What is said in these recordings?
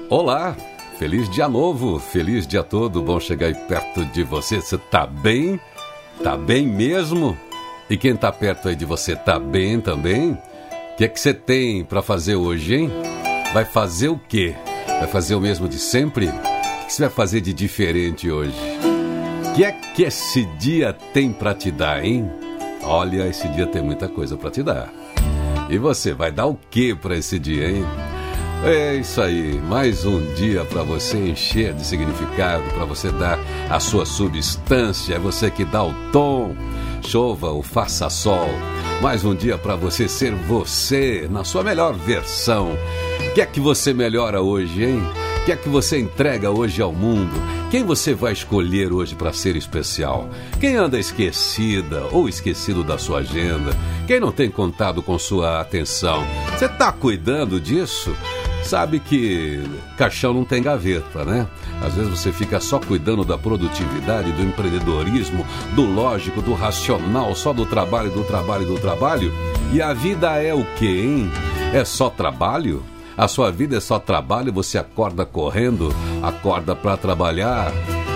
Olá, feliz dia novo, feliz dia todo, bom chegar aí perto de você. Você tá bem? Tá bem mesmo? E quem tá perto aí de você tá bem também? O que é que você tem pra fazer hoje, hein? Vai fazer o quê? Vai fazer o mesmo de sempre? O que você vai fazer de diferente hoje? O que é que esse dia tem pra te dar, hein? Olha, esse dia tem muita coisa pra te dar. E você vai dar o quê pra esse dia, hein? É isso aí, mais um dia para você encher de significado, para você dar a sua substância, é você que dá o tom, chova ou faça sol. Mais um dia para você ser você, na sua melhor versão. O que é que você melhora hoje, hein? O que é que você entrega hoje ao mundo? Quem você vai escolher hoje para ser especial? Quem anda esquecida ou esquecido da sua agenda? Quem não tem contado com sua atenção? Você está cuidando disso? Sabe que caixão não tem gaveta, né? Às vezes você fica só cuidando da produtividade, do empreendedorismo, do lógico, do racional, só do trabalho, do trabalho, do trabalho. E a vida é o quê, hein? É só trabalho? A sua vida é só trabalho? Você acorda correndo, acorda para trabalhar,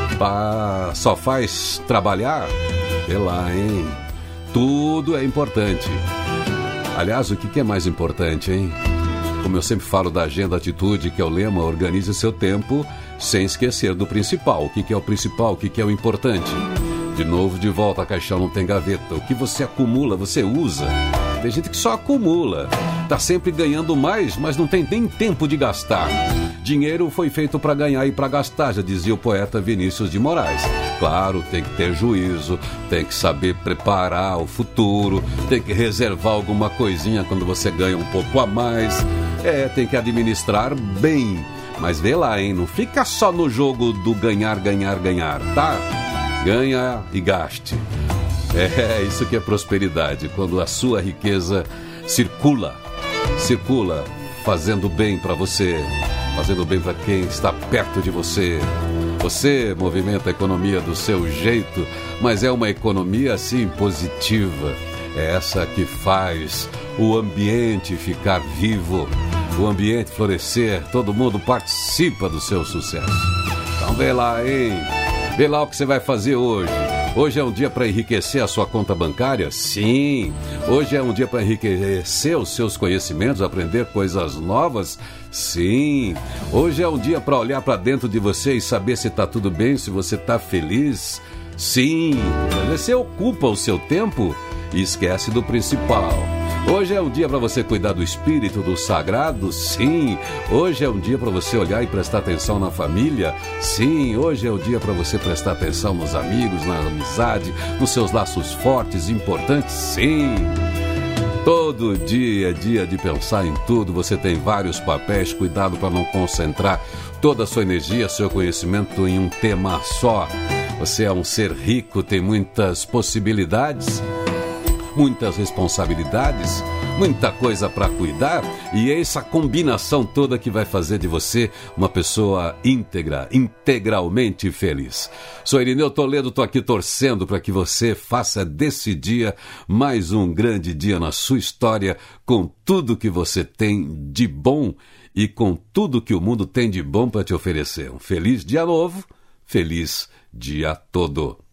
só faz trabalhar? Sei lá, hein? Tudo é importante. Aliás, o que é mais importante, hein? Como eu sempre falo da agenda atitude, que é o lema, organize seu tempo sem esquecer do principal. O que é o principal? O que é o importante? De novo, de volta, a caixão não tem gaveta. O que você acumula, você usa. Tem gente que só acumula. Tá sempre ganhando mais, mas não tem nem tempo de gastar. Dinheiro foi feito para ganhar e para gastar, já dizia o poeta Vinícius de Moraes. Claro, tem que ter juízo, tem que saber preparar o futuro, tem que reservar alguma coisinha quando você ganha um pouco a mais. Tem que administrar bem. Mas vê lá, hein? Não fica só no jogo do ganhar, ganhar, ganhar, tá? Ganha e gaste. Isso que é prosperidade, quando a sua riqueza circula fazendo bem para você, fazendo bem para quem está perto de você. Você movimenta a economia do seu jeito, mas é uma economia assim positiva. É essa que faz o ambiente ficar vivo, o ambiente florescer, todo mundo participa do seu sucesso. Então vê lá, hein? Vê lá o que você vai fazer hoje. Hoje é um dia para enriquecer a sua conta bancária? Sim. Hoje é um dia para enriquecer os seus conhecimentos, aprender coisas novas? Sim. Hoje é um dia para olhar para dentro de você e saber se está tudo bem, se você está feliz? Sim. Você ocupa o seu tempo e esquece do principal. Hoje é um dia para você cuidar do espírito, do sagrado? Sim. Hoje é um dia para você olhar e prestar atenção na família? Sim. Hoje é o dia para você prestar atenção nos amigos, na amizade, nos seus laços fortes, importantes? Sim. Todo dia é dia de pensar em tudo. Você tem vários papéis, cuidado para não concentrar toda a sua energia, seu conhecimento em um tema só. Você é um ser rico, tem muitas possibilidades, muitas responsabilidades, muita coisa para cuidar, e é essa combinação toda que vai fazer de você uma pessoa íntegra, integralmente feliz. Sou Irineu Toledo, tô aqui torcendo para que você faça desse dia mais um grande dia na sua história, com tudo que você tem de bom e com tudo que o mundo tem de bom para te oferecer. Um feliz dia novo, feliz dia todo.